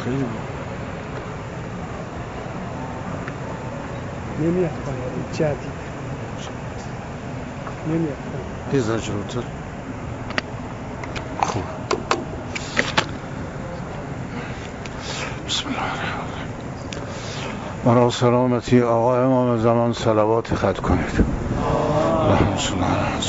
خیلی نمیاد باید جدید نمیاد یه ذره جلوتر. خوب. بسم الله الرحمن الرحیم. مرا سلامتی آقا امام زمان صلوات خط کنید. اللهم صل علی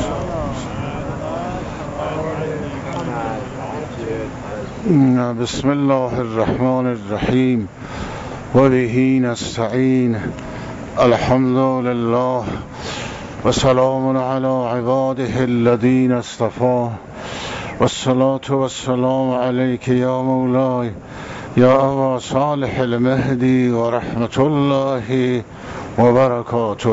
سیدنا. بسم الله الرحمن الرحیم و به نستعین. الحمد لله و سلام علی عباده الذین اصطفى و الصلاة و السلام علیک یا مولای یا ابا صالح المهدی و رحمت الله و برکاته.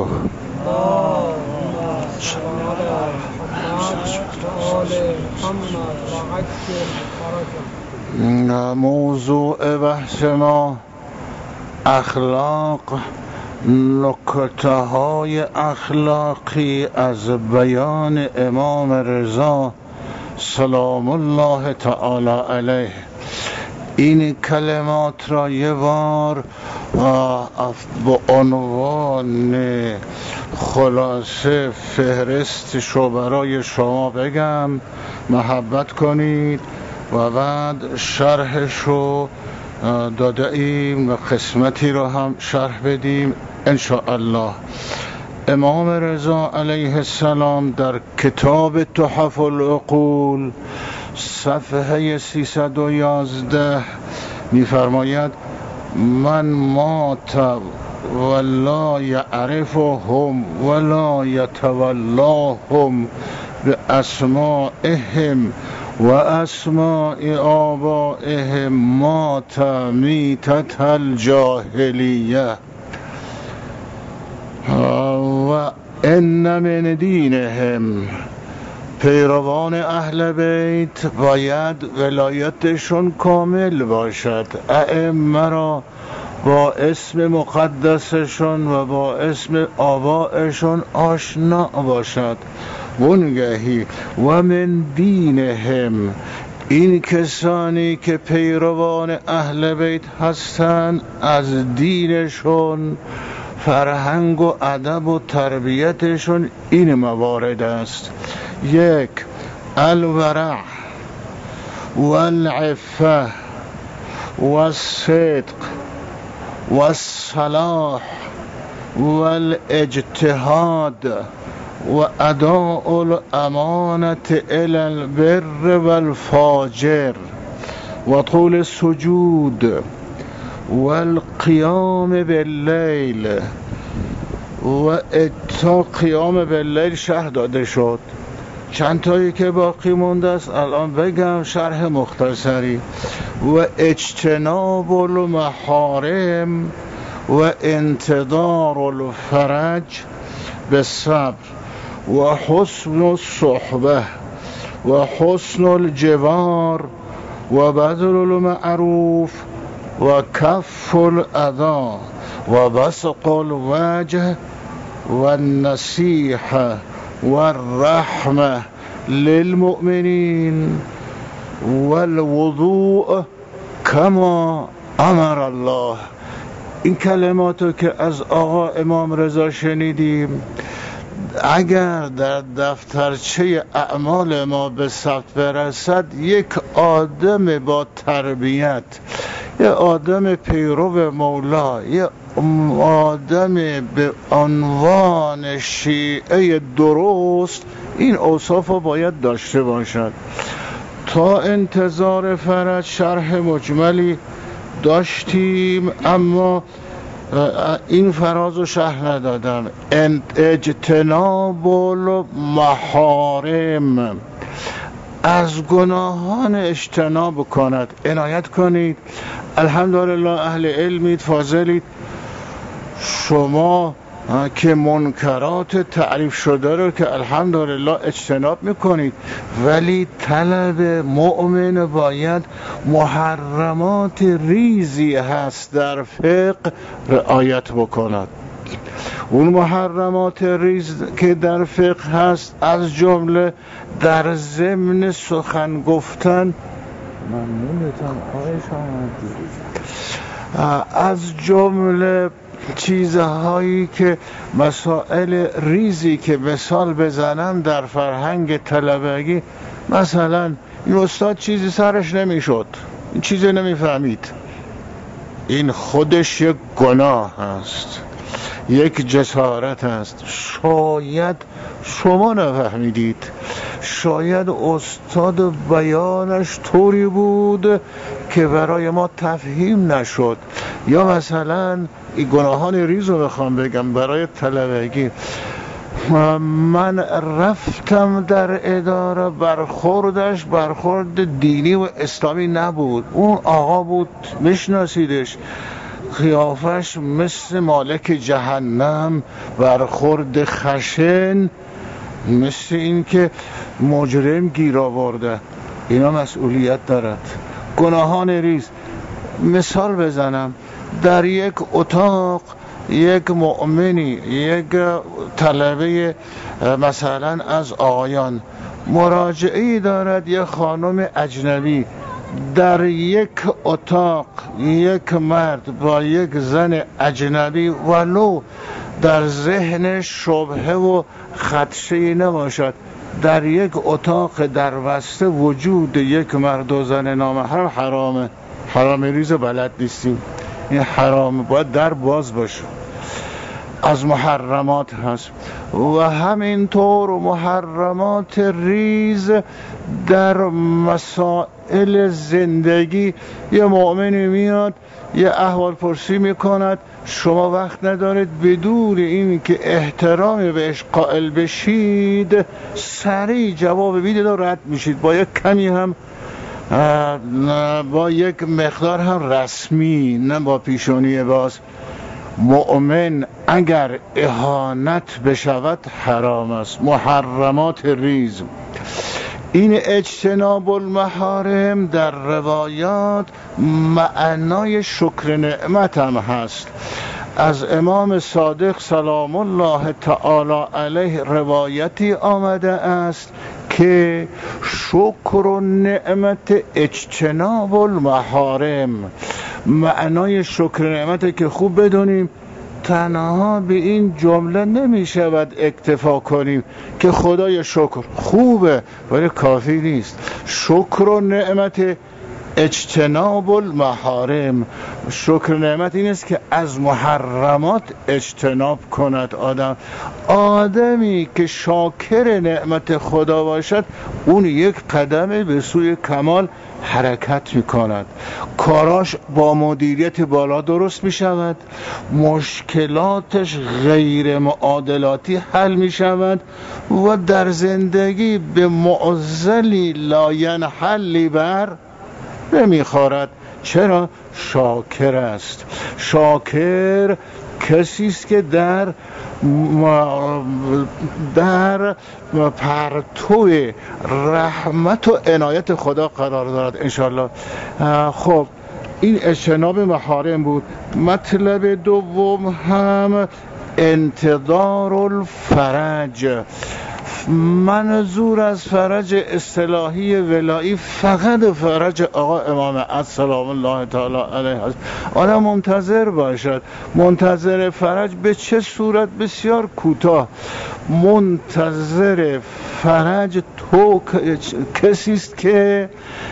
موضوع بحث ما اخلاق، نکته های اخلاقی از بیان امام رضا سلام الله تعالی علیه. این کلمات را یه بار با عنوان خلاصه فهرستشو برای شما بگم، محبت کنید و بعد شرحشو داده ایم و قسمتی رو هم شرح بدیم انشاءالله. امام رضا علیه السلام در کتاب تحف العقول صفحه 311 می‌فرماید من مات ولا یعرفهم ولا یتولاهم باسمائهم و اسماء آبائهم مات میتة الجاهلیه و ان من دینهم. پیروان اهل بیت باید ولایتشون کامل باشد، ائمه را با اسم مقدسشون و با اسم آبائشون آشنا باشد. منگهی و من دینهم، این کسانی که پیروان اهل بیت هستند از دینشون، فرهنگ و ادب و تربیتشون این موارد است: یک، الورع والعفه والصدق والصلاح والاجتهاد و اداء الامانة الى البر والفاجر و طول السجود والقیام باللیل. و تا قیام باللیل شرح داده شد، چند تایی که باقی مونده است الان بگم شرح مختصری. و اجتناب المحارم و انتظار الفرج بالصبر و حسن الصحبه و حسن الجوار و بذل المعروف و کف الاذی و بسط الوجه و النصیحه و الرحمه للمؤمنین و الوضوء کما امر الله. این کلماتو که از آقا امام رضا شنیدیم اگر در دفترچه اعمال ما به ثبت برسد، یک آدم با تربیت، یک آدم پیرو مولا، یک آدم به عنوان شیعه درست این اوصاف باید داشته باشد. تا انتظار فرج شرح مجملی داشتیم اما این فراز رو شرح ندادم. اجتناب المحارم، از گناهان اجتناب کند، عنایت کنید. الحمدلله اهل علمید، فاضلید، شما که منکرات تعریف شده رو که الحمدلله اجتناب میکنید، ولی طلب مؤمن باید محرمات ریزی هست در فقه رعایت بکند. اون محرمات ریز که در فقه هست از جمله در ضمن سخن گفتن ممنونتم خواهش از جمله چیزهایی که مسائل ریزی که مثال بزنم در فرهنگ طلبگی، مثلا این استاد چیزی سرش نمیشد، این چیزی نمیفهمید، این خودش یک گناه است، یک جسارت است. شاید شما نفهمیدید، شاید استاد بیانش طوری بود که برای ما تفهیم نشد، یا مثلا این گناهان ریز رو بخوام بگم برای طلبگی. من رفتم در اداره، برخورد دینی و اسلامی نبود. اون آقا بود میشناسیدش، قیافش مثل مالک جهنم، برخورد خشن، مثل این که مجرم گیر آورده. اینا مسئولیت دارد. گناهان ریز مثال بزنم، در یک اتاق یک مؤمنی، یک طلبه مثلا از آقایان مراجعه‌ای دارد، یک خانم اجنبی، در یک اتاق یک مرد با یک زن اجنبی، ولو در ذهن شبهه و خدشه‌ای نباشد، در یک اتاق در بسته وجود یک مرد و زن نامحرم حرامه. حرام ریز بلد نیستیم، این حرام، باید در باز باشه، از محرمات هست. و همینطور محرمات ریز در مسائل زندگی. یه مؤمنی میاد یه احوال پرسی میکند، شما وقت ندارید بدون این که احترامی بهش قائل بشید سریع جواب بدید و رد میشید، با یک کمی هم با یک مقدار هم رسمی، نه با پیشونی باز. مؤمن اگر اهانت بشود حرام است. محرمات ریز. این اجتناب المحارم در روایات معنای شکر نعمت هم هست. از امام صادق سلام الله تعالی علیه روایتی آمده است که شکر نعمت اجتناب المحارم. معنای شکر نعمت که خوب بدونیم، تنها به این جمله نمی شود اکتفا کنیم که خدای شکر خوبه، ولی کافی نیست. شکر نعمت اجتناب المحارم. شکر نعمت این است که از محرمات اجتناب کند آدم. آدمی که شاکر نعمت خدا باشد، اون یک قدم به سوی کمال حرکت می کند، کاراش با مدیریت بالا درست می شود، مشکلاتش غیر معادلاتی حل می شود و در زندگی به معضلی لا ینحل بر نمی خورد. چرا؟ شاکر است. شاکر کسی است که در پرتو رحمت و عنایت خدا قرار دارد انشالله. خب این اجتناب محارم بود. مطلب دوم هم انتظار الفرج. منظور از فرج اصطلاحی ولایی فقط فرج آقا امام عصر سلام الله تعالی علیه است. آدم منتظر باشد. منتظر فرج به چه صورت؟ بسیار کوتاه. منتظر فرج تو کسی است که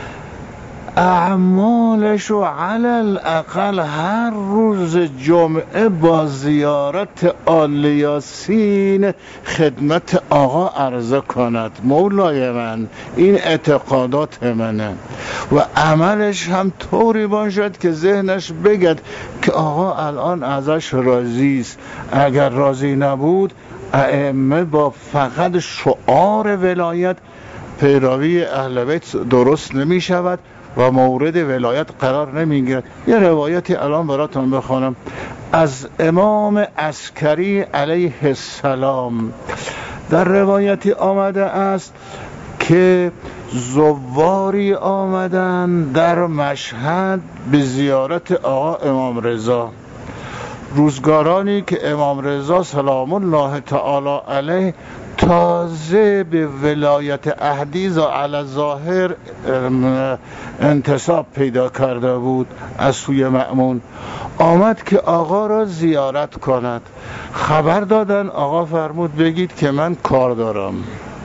اعمالشو علل اقل هر روز جمعه با زیارت آل یاسین خدمت آقا عرضه کند. مولای من، این اعتقادات منه. و عملش هم طوری باشد که ذهنش بگد که آقا الان ازش راضی است. اگر راضی نبود، ائمه با فقط شعار ولایت پیروی اهل بیت درست نمی شود و مورد ولایت قرار نمیگیرد. یه روایتی الان براتون بخونم از امام عسکری علیه السلام. در روایتی آمده است که زواری آمدن در مشهد به زیارت آقا امام رضا. روزگارانی که امام رضا سلام الله تعالی علیه تازه به ولایت احدیث و علی ظاهر انتصاب پیدا کرده بود از سوی مأمون، آمد که آقا را زیارت کند. خبر دادن، آقا فرمود بگید که من کار دارم.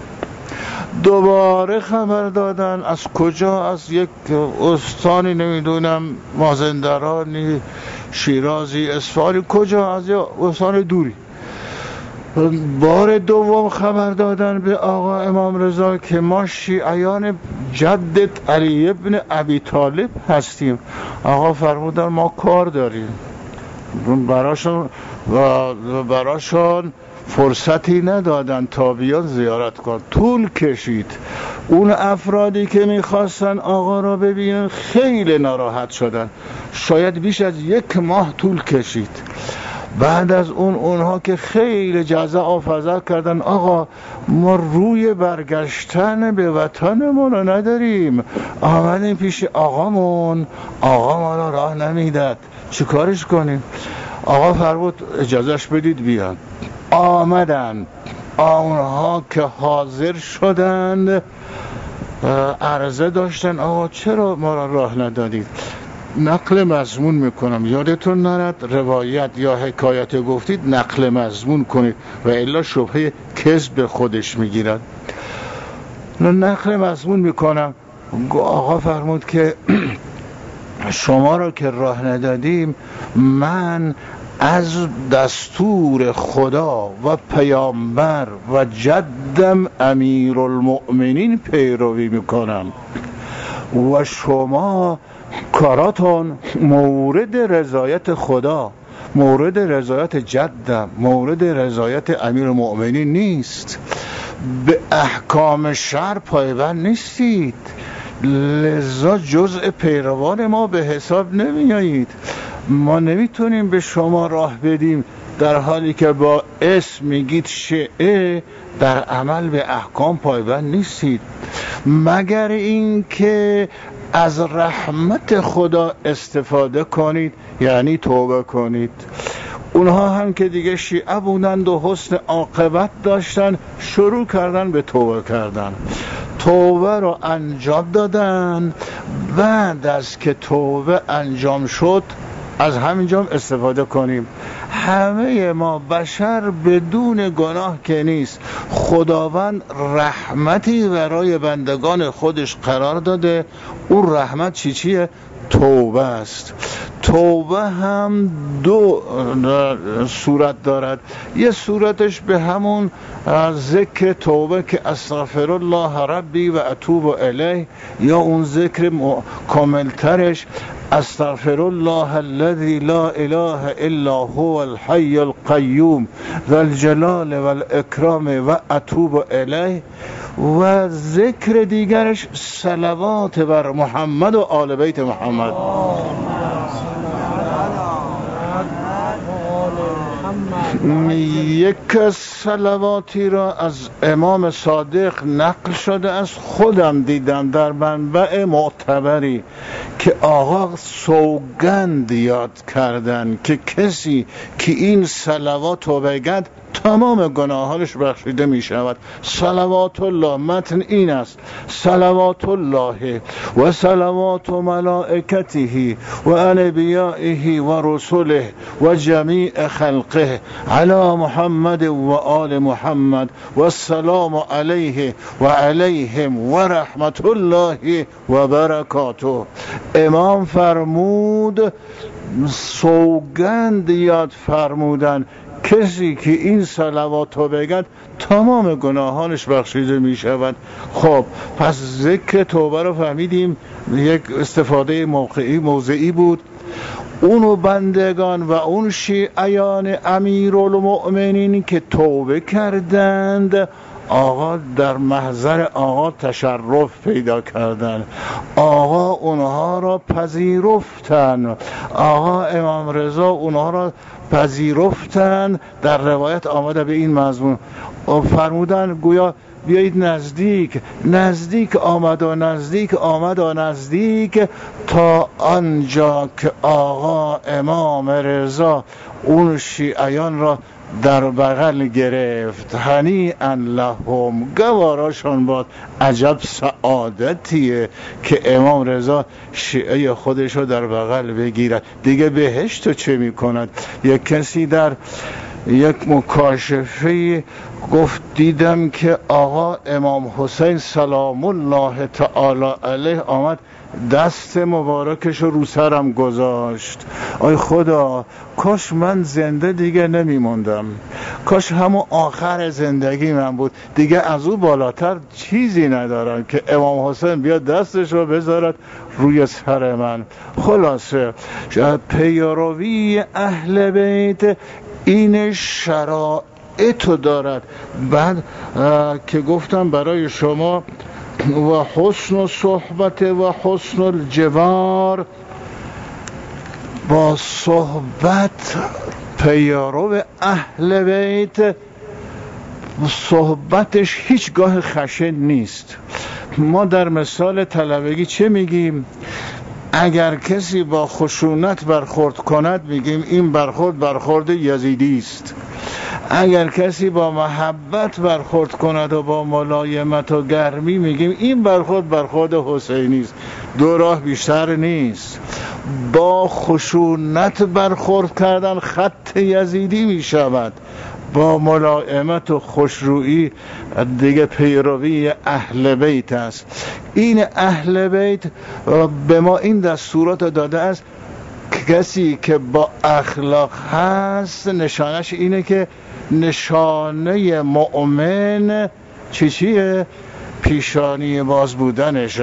دوباره خبر دادن از کجا، از یک استانی نمیدونم مازندرانی، شیرازی، اصفهانی، کجا، از یک استان دوری. بار دوم خبر دادن به آقا امام رضا که ما شیعیان جدت علی ابن ابی طالب هستیم. آقا فرمودن ما کار داریم. براشون فرصتی ندادن تا بیان زیارت کن. طول کشید. اون افرادی که میخواستن آقا را ببینن خیلی ناراحت شدن. شاید بیش از 1 ماه طول کشید. بعد از اونها که خیلی جزع و فضا کردن، آقا ما روی برگشتن به وطنمون رو نداریم، آمدیم پیش آقامون، آقا ما را راه نمیداد، چی کارش کنیم؟ آقا فرمود اجازهش بدید بیان. آمدن. اونها که حاضر شدند عرضه داشتن آقا چرا ما را راه ندادید؟ نقل مضمون میکنم، یادتون نرد روایت یا حکایت گفتید نقل مضمون کنید و الا شبهه کذب خودش میگیرد. نقل مضمون میکنم. آقا فرمود که شما را که راه ندادیم، من از دستور خدا و پیامبر و جدم امیرالمؤمنین پیروی میکنم و شما کاراتون مورد رضایت خدا، مورد رضایت جدم، مورد رضایت امیرالمؤمنین نیست، به احکام شرع پایبند نیستید، لذا جزء پیروان ما به حساب نمیایید. ما نمیتونیم به شما راه بدیم در حالی که با اسم میگید شیعه، در عمل به احکام پایبند نیستید، مگر این که از رحمت خدا استفاده کنید، یعنی توبه کنید. اونها هم که دیگه شیعه بودند و حسن عاقبت داشتن، شروع کردن به توبه کردن، توبه رو انجام دادن. بعد از که توبه انجام شد، از همینجا استفاده کنیم. همه ما بشر بدون گناه که نیست، خداوند رحمتی برای بندگان خودش قرار داده. اون رحمت چیه؟ توبه است. توبه هم 2 صورت دارد. یه صورتش به همون ذکر توبه که استغفر الله ربی و اتوب الیه، یا اون ذکر کاملترش استغفر الله الذي لا اله الا هو الحي القيوم ذو الجلال والاکرام و اتوب الیه، و ذکر دیگرش صلوات بر محمد و آل بیت محمد. یک صلواتی را از امام صادق نقل شده، از خودم دیدم در منبع معتبری که آقا سوگند یاد کردن که کسی که این صلوات رو بگد تمام گناهانش بخشیده می شود. صلوات الله، متن این است: صلوات الله و صلوات ملائکته و انبیائه و رسله و جمیع خلقه علی محمد و آل محمد و السلام علیه و علیهم و رحمت الله و برکاته. امام فرمود، سوگند یاد فرمودن کسی که این صلوات رو بگد تمام گناهانش بخشیده می شود. خب پس ذکر توبه رو فهمیدیم، یک استفاده موضعی بود. اونو بندگان و اون شیعیان امیرالمؤمنین که توبه کردند، آقا در محضر آقا تشرف پیدا کردن، آقا اونها را پذیرفتن، آقا امام رضا اونها را پذیرفتن. در روایت آمده به این مضمون فرمودن گویا بیایید نزدیک آمد و نزدیک تا آنجا که آقا امام رضا اون شیعیان را در بغل گرفت. هنیئا لهم، گواراشون باد. عجب سعادتیه که امام رضا شیعه خودش رو در بغل بگیرد. دیگه بهشت رو چه میکند؟ یک کسی در یک مکاشفه گفت دیدم که آقا امام حسین سلام الله تعالی علیه آمد دست مبارکش رو سرم گذاشت. آی خدا، کاش من زنده دیگه نمیموندم، کاش همون آخر زندگی من بود، دیگه از او بالاتر چیزی ندارم که امام حسین بیاد دستش رو بذارد روی سر من. خلاصه پیروی اهل بیت این شرایطو دارد. بعد که گفتم برای شما و حسن صحبت و حسن الجوار، با صحبت پیرو اهل بیت صحبتش هیچگاه خشن نیست. ما در مثال طلبگی چه میگیم؟ اگر کسی با خشونت برخورد کند میگیم این برخورد یزیدی است. اگر کسی با محبت برخورد کند و با ملایمت و گرمی میگیم این برخورد حسینی است. دو راه بیشتر نیست. با خشونت برخورد کردن خط یزیدی میشود، با ملایمت و خوشرویی دیگه پیروی اهل بیت است. این اهل بیت به ما این دستورات داده است. کسی که با اخلاق هست نشانش اینه که نشانه مؤمن چیه؟ پیشانی باز بودنش،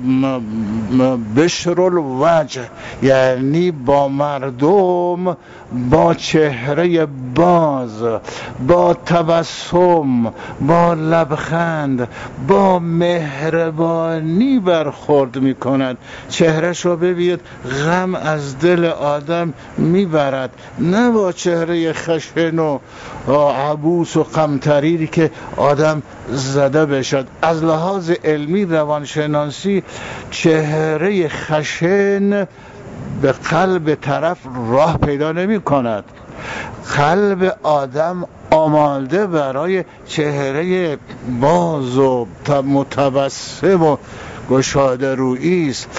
بشر الوجه، یعنی با مردم با چهره باز، با تبسم، با لبخند، با مهربانی برخورد میکند. چهرهش رو ببینید، غم از دل آدم میبرد، نه با چهره خشن و عبوس و قمطریری که آدم زده بشد. از لحاظ علمی روانشناسی چهره خشن به قلب طرف راه پیدا نمی کند. قلب آدم آماده برای چهره باز و متبسم و گشاده رویی است.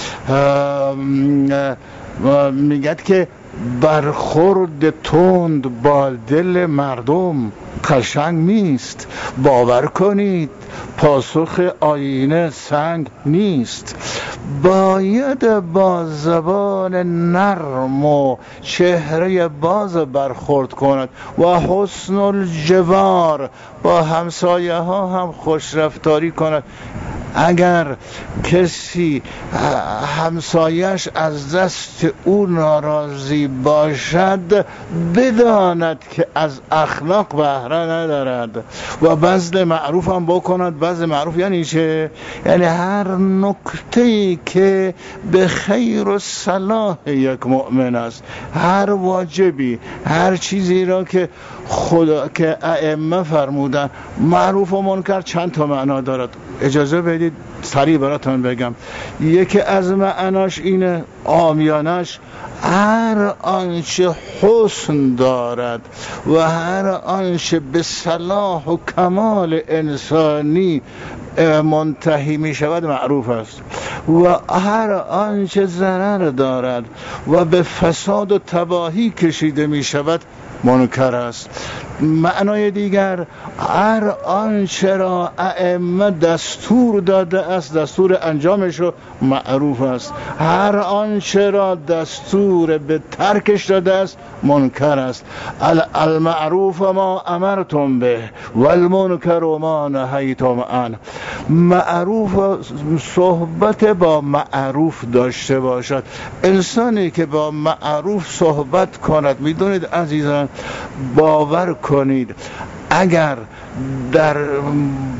میگد که برخورد تند با دل مردم قشنگ نیست. باور کنید پاسخ آینه سنگ نیست. باید با زبان نرم و چهره باز برخورد کند و حسن الجوار، با همسایه ها هم خوش رفتاری کند. اگر کسی همسایش از دست او ناراضی باشد بداند که از اخلاق بهره ندارد و بذل معروف هم بکند. بذل معروف یعنی چه؟ یعنی هر نکته‌ای که به خیر و صلاح یک مؤمن است، هر واجبی، هر چیزی را که خدا که ائمه فرمودن. معروف و منکر چند تا معنا دارد، اجازه بدید سریع براتون بگم. یکی از معناش اینه، عامیانش، هر آنچه حسن دارد و هر آنچه به صلاح و کمال انسانی منتهی می شود معروف است و هر آنچه ضرر دارد و به فساد و تباهی کشیده می شود منکر است. معنای دیگر، هر آنچه را ائمه دستور داده است، دستور انجامش رو معروف است. هر آنچه را دستور به ترکش داده است منکر است. المعروف ما امرتم به والمنکر ما نهیتم عنه. معروف صحبت با معروف داشته باشد. انسانی که با معروف صحبت کند، میدونید عزیزان، باور کنید اگر در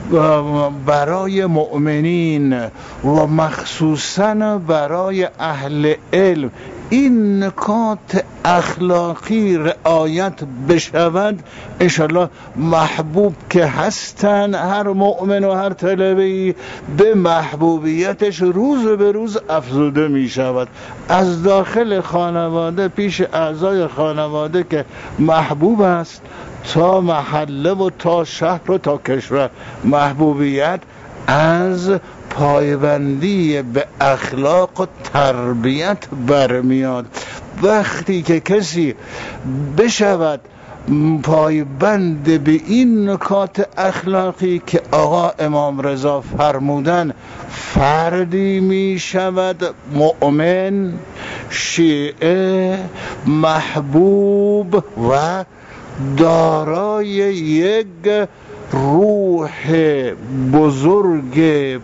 برای مؤمنین و مخصوصا برای اهل علم این نکات اخلاقی رعایت بشود، انشالله محبوب که هستن هر مؤمن و هر طالبی به محبوبیتش روز به روز افزوده می شود. از داخل خانواده پیش اعضای خانواده که محبوب است تا محله و تا شهر و تا کشور. محبوبیت از پایبندی به اخلاق و تربیت برمیاد. وقتی که کسی بشود پایبند به این نکات اخلاقی که آقا امام رضا فرمودن، فردی می شود مؤمن، شیعه، محبوب و دارای یک روح بزرگ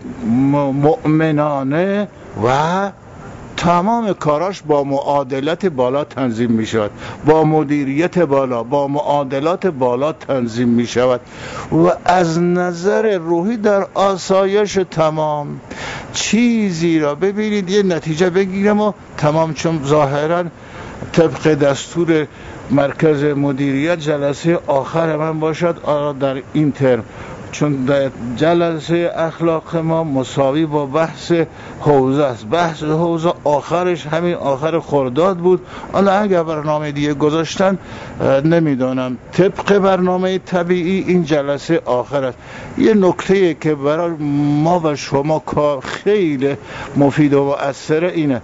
مؤمنانه و تمام کاراش با معادلت بالا تنظیم می شود، با مدیریت بالا، با معادلات بالا تنظیم می شود و از نظر روحی در آسایش تمام. چیزی را ببینید یه نتیجه بگیرم و تمام، چون ظاهرا طبق دستور مرکز مدیریت جلسه آخر من باشد در این ترم، چون در جلسه اخلاق ما مساوی با بحث حوزه است. بحث حوزه آخرش همین آخر خرداد بود. حالا اگر برنامه دیگه گذاشتن نمیدانم، طبق برنامه طبیعی این جلسه آخر است. یه نکته که برای ما و شما خیلی مفید و مؤثره اینه: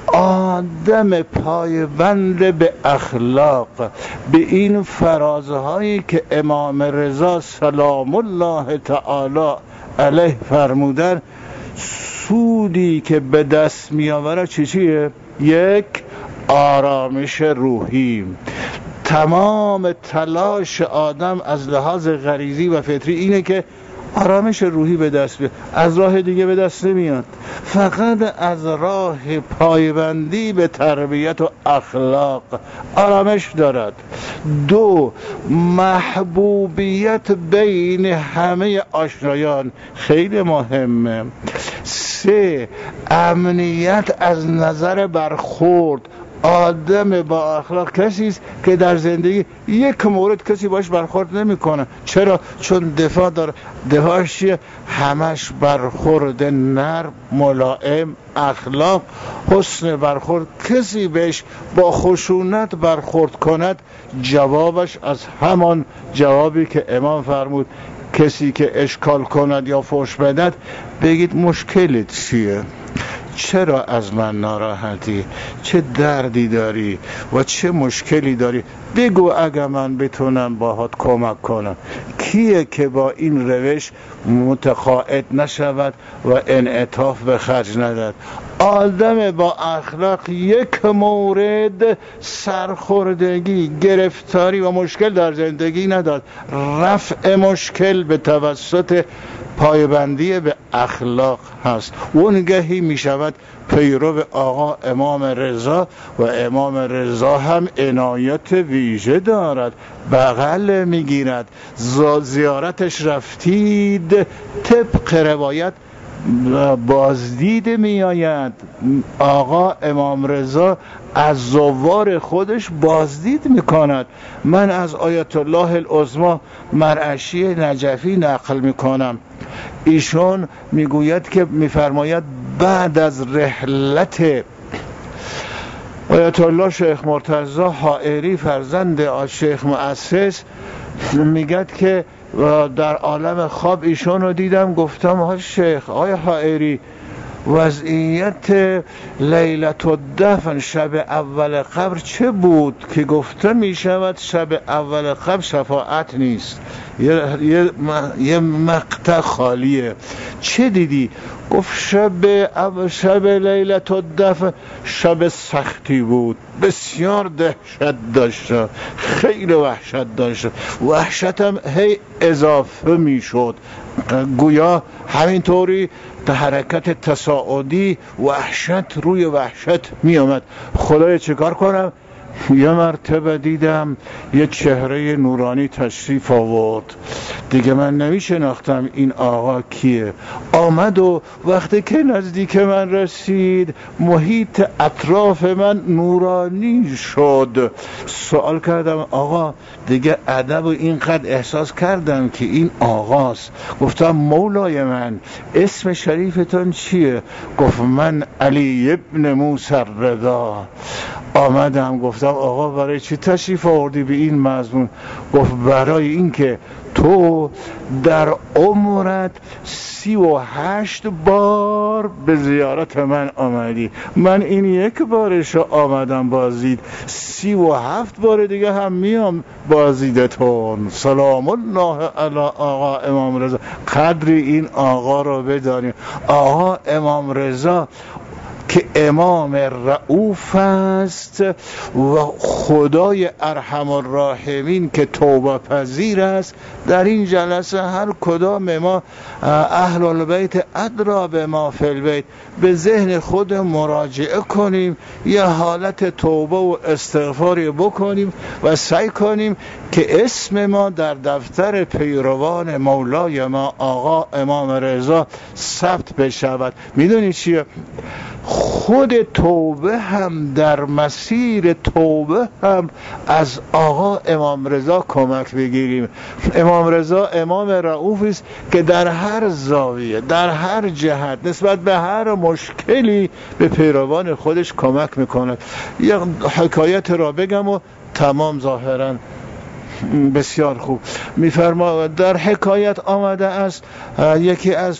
آدم پایبند به اخلاق، به این فرازهایی که امام رضا سلام الله تعالی علیه فرمودن، سودی که به دست می آورد چیه؟ یک آرامش روحی. تمام تلاش آدم از لحاظ غریزی و فطری اینه که آرامش روحی به دست بیاد، از راه دیگه به دست نمیاد، فقط از راه پایبندی به تربیت و اخلاق آرامش دارد. دو، محبوبیت بین همه آشنایان خیلی مهمه. سه، امنیت از نظر برخورد. آدم با اخلاق کسی است که در زندگی یک مورد کسی باش برخورد نمیکنه. چرا؟ چون دفاع داره. دفاعش چیه؟ همش برخورد نرم، ملائم، اخلاق، حسن برخورد. کسی بهش با خشونت برخورد کند، جوابش از همان جوابی که امام فرمود: کسی که اشکال کند یا فحش بدهد، بگید مشکلت چیه؟ چرا از من ناراحتی؟ چه دردی داری و چه مشکلی داری؟ بگو اگر من بتونم باهات کمک کنم. کیه که با این روش متقاعد نشود و انعطاف به خرج ندهد؟ آدم با اخلاق یک مورد سرخوردگی، گرفتاری و مشکل در زندگی ندارد. رفع مشکل به توسط پایبندی به اخلاق هست. اونگهی می شود پیرو آقا امام رضا و امام رضا هم عنایت ویژه دارد، بغل می گیرد. زیارتش رفتید، طبق روایت بازدید می آید. آقا امام رضا از زوار خودش بازدید می کند. من از آیت الله العظمی مرعشی نجفی نقل می کنم. ایشون میگوید که میفرماید بعد از رحلت آیت الله شیخ مرتضی حائری فرزند شیخ مؤسس، میگد که در عالم خواب ایشون رو دیدم، گفتم ها شیخ، آیا حائری وضعیت لیلت الدفن شب اول قبر چه بود که گفته می شود شب اول قبر شفاعت نیست، یه مقطع خالیه؟ چه دیدی؟ گفت شب لیلت الدفن شب سختی بود، بسیار دهشت داشت، خیلی وحشت داشت، وحشتم هی اضافه می شد، گویا همینطوری تا حرکت تصاعدی وحشت روی وحشت می آمد. خدایا چه کار کنم؟ یه مرتبه دیدم یه چهره نورانی تشریف آورد، دیگه من نمیشناختم این آقا کیه. آمد و وقتی که نزدیک من رسید محیط اطراف من نورانی شد. سوال کردم آقا دیگه ادب و اینقدر احساس کردم که این آقاست. گفتم مولای من اسم شریفتون چیه؟ گفت من علی ابن موسی الرضا. آمدم گفتم آقا برای چی تشریف آوردی به این مضمون؟ گفت برای این که تو در عمرت 38 بار به زیارت من آمدی، من این یک بارش آمدم بازدید، 37 بار دیگه هم میام بازدیدتون. سلام الله علی آقا امام رضا. قدر این آقا رو بدانیم. آقا امام رضا که امام رؤوف است و خدای ارحم الراحمین که توبه پذیر است. در این جلسه هر کدام ما اهل البیت ادرا به ما فی البیت به ذهن خود مراجعه کنیم، یه حالت توبه و استغفاری بکنیم و سعی کنیم که اسم ما در دفتر پیروان مولای ما آقا امام رضا ثبت بشود. میدونی چیه؟ خود توبه هم در مسیر توبه هم از آقا امام رضا کمک بگیریم. امام رضا امام رؤوف است که در هر زاویه در هر جهت نسبت به هر مشکلی به پیروان خودش کمک میکند. یک حکایت را بگم و تمام. ظاهرا بسیار خوب میفرما. در حکایت آمده است یکی از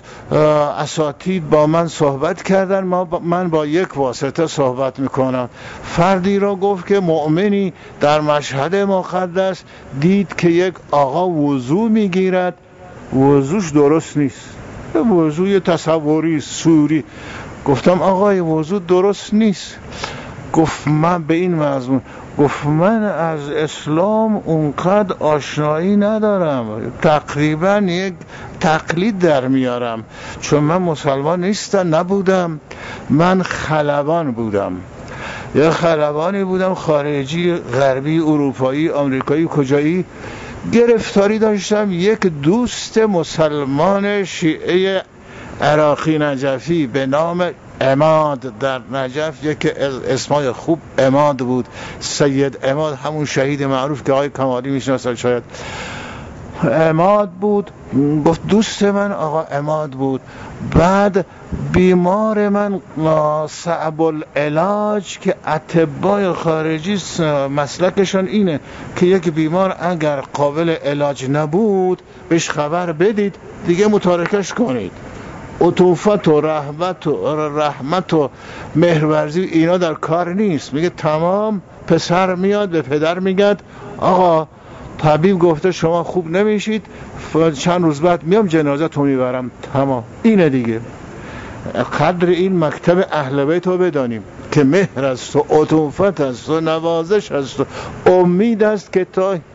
اساتید با من صحبت کردن، من با یک واسطه صحبت میکنم. فردی را گفت که مؤمنی در مشهد مقدس دید که یک آقا وضو میگیرد، وضوش درست نیست، وضوی تصوری سوری. گفتم آقای وضو درست نیست. گفت من به این مضمون، گفت من از اسلام اونقدر آشنایی ندارم، تقریبا یک تقلید در میارم، چون من مسلمان نبودم، من خلبان بودم، یه خلبانی بودم خارجی، غربی، اروپایی، آمریکایی، کجایی. گرفتاری داشتم یک دوست مسلمان شیعه عراقی نجفی به نام عماد. در نجف یک اسمای خوب عماد بود، سید عماد، همون شهید معروف که آقای کمالی میشناسن شاید. عماد بود. گفت دوست من آقا عماد بود. بعد بیمار من صعب العلاج که اطبای خارجی مسلکشون اینه که یک بیمار اگر قابل علاج نبود بهش خبر بدید دیگه متارکش کنید. عطوفت و رحمت و مهرورزی اینا در کار نیست. میگه تمام. پسر میاد به پدر میگه آقا طبیب گفته شما خوب نمیشید، چند روز بعد میام جنازه تو میبرم. تمام. اینه دیگه. قدر این مکتب اهل بیت رو بدانیم که مهر است و عطوفت است و نوازش است و امید است که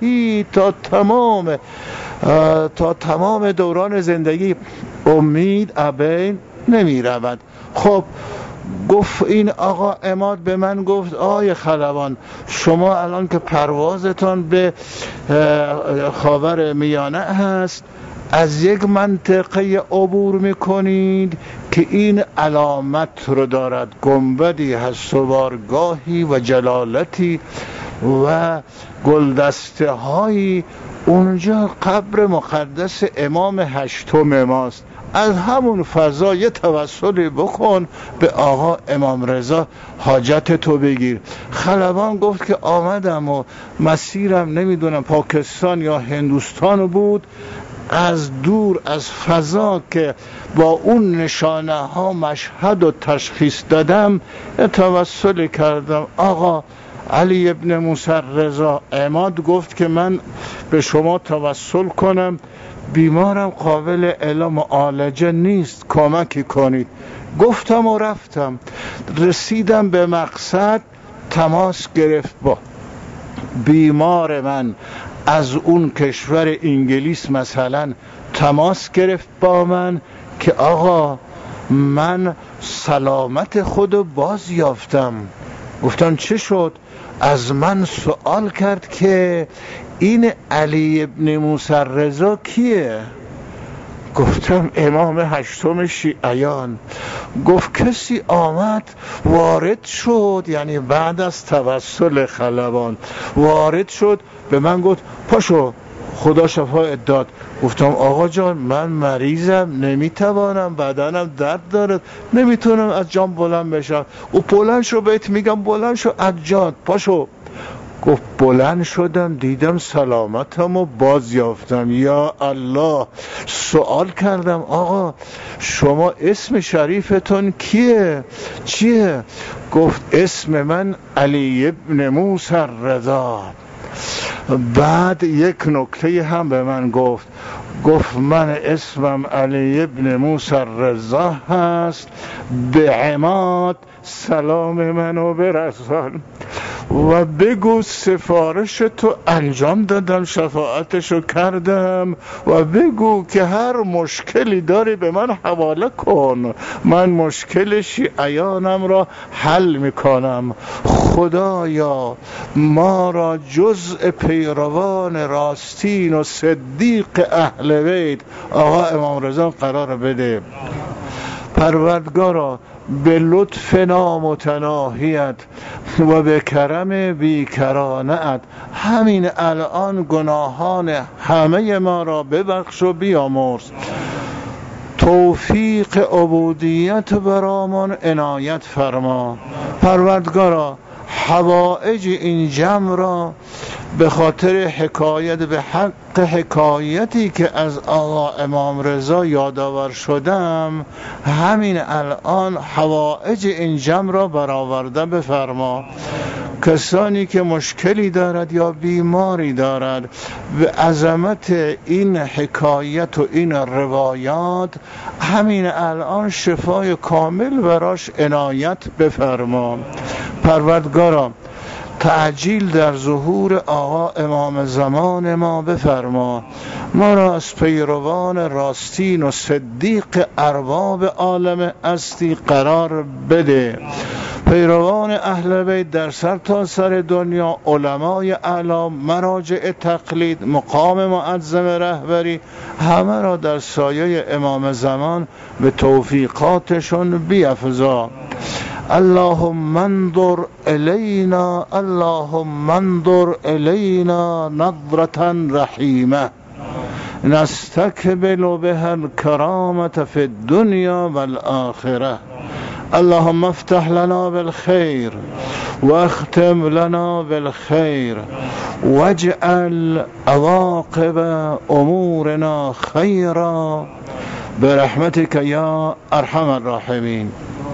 تا تمام دوران زندگی امید ابین نمی رود. خب گفت این آقا عماد به من گفت آقای خلبان شما الان که پروازتان به خاور میانه هست از یک منطقه عبور میکنید که این علامت رو دارد، گنبدی هست و بارگاهی و جلالتی و گلدسته هایی، اونجا قبر مقدس امام هشتم ماست. از همون فضا یه توسلی بکن به آقا امام رضا، حاجت تو بگیر. خلبان گفت که آمدم و مسیرم نمیدونم پاکستان یا هندوستان بود، از دور از فضا که با اون نشانه ها مشهد و تشخیص دادم توسل کردم. آقا علی ابن موسی الرضا، عماد گفت که من به شما توسل کنم، بیمارم قابل علاج معالجه نیست، کمکی کنید. گفتم و رفتم. رسیدم به مقصد، تماس گرفت با بیمار من از اون کشور انگلیس مثلا، تماس گرفت با من که آقا من سلامت خودو باز یافتم، گفتم چه شد؟ از من سوال کرد که این علی ابن موسی رضا کیه؟ گفتم امام هشتم شیعیان. گفت کسی آمد وارد شد، یعنی بعد از توسل خلبان وارد شد، به من گفت پاشو خدا شفاعت داد. گفتم آقا جان من مریضم، نمیتوانم، بدنم درد دارد، نمیتونم از جام بلند بشم. او بلند شو، بهت میگم بلند شو از جات، پاشو. گفت بلند شدم، دیدم سلامتم و باز یافتم. یا الله. سوال کردم آقا شما اسم شریفتون کیه؟ چیه؟ گفت اسم من علی ابن موسی رضا. بعد یک نکته هم به من گفت من اسمم علی ابن موسی رضا هست، به عماد سلام منو برسان و بگو سفارش تو انجام دادم، شفاعتشو کردم، و بگو که هر مشکلی داری به من حواله کن، من مشکل شیعیانم را حل میکنم. خدایا ما را جزء پیروان راستین و صدیق اهل بیت آقا امام رضا قرار بده. پروردگارا به لطف نامتناهیت و به کرم بیکرانه‌ات همین الان گناهان همه ما را ببخش و بیامرز. توفیق عبودیت برامون عنایت فرما. پروردگارا حوائج این جمع را به خاطر حکایت به حق حکایتی که از آقا امام رضا یادآور شدم، همین الان حوائج این جمع را برآورده بفرما. کسانی که مشکلی دارد یا بیماری دارد، به عظمت این حکایت و این روایات همین الان شفای کامل براش عنایت بفرما. پروردگارا تعجیل در ظهور آقا امام زمان ما بفرما. ما را از پیروان راستین و صدیق ارباب عالم هستی قرار بده. پیروان اهل بیت در سرتاسر دنیا، علمای اعلام، مراجع تقلید، مقام معظم رهبری، همه را در سایه امام زمان به توفیقاتشون بیفزا. اللهم انظر الینا، اللهم انظر الینا نظرة رحیمه نستقبل بها الكرامة في الدنيا والآخرة. اللهم افتح لنا بالخير واختم لنا بالخير واجعل عواقب امورنا خيرا برحمتك يا ارحم الراحمين.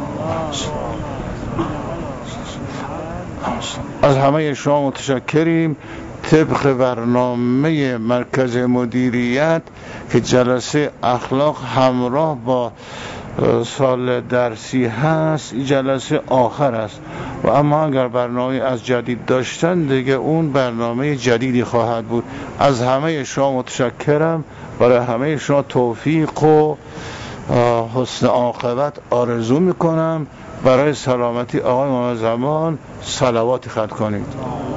از همه شما متشکریم. طبق برنامه مرکز مدیریت که جلسه اخلاق همراه با سال درسی هست، این جلسه آخر است و اما اگر برنامه از جدید داشتن دیگه اون برنامه جدیدی خواهد بود. از همه شما متشکرم. برای همه شما توفیق و حسن عاقبت آرزو میکنم. برای سلامتی آقای امام زمان صلوات ختم کنید.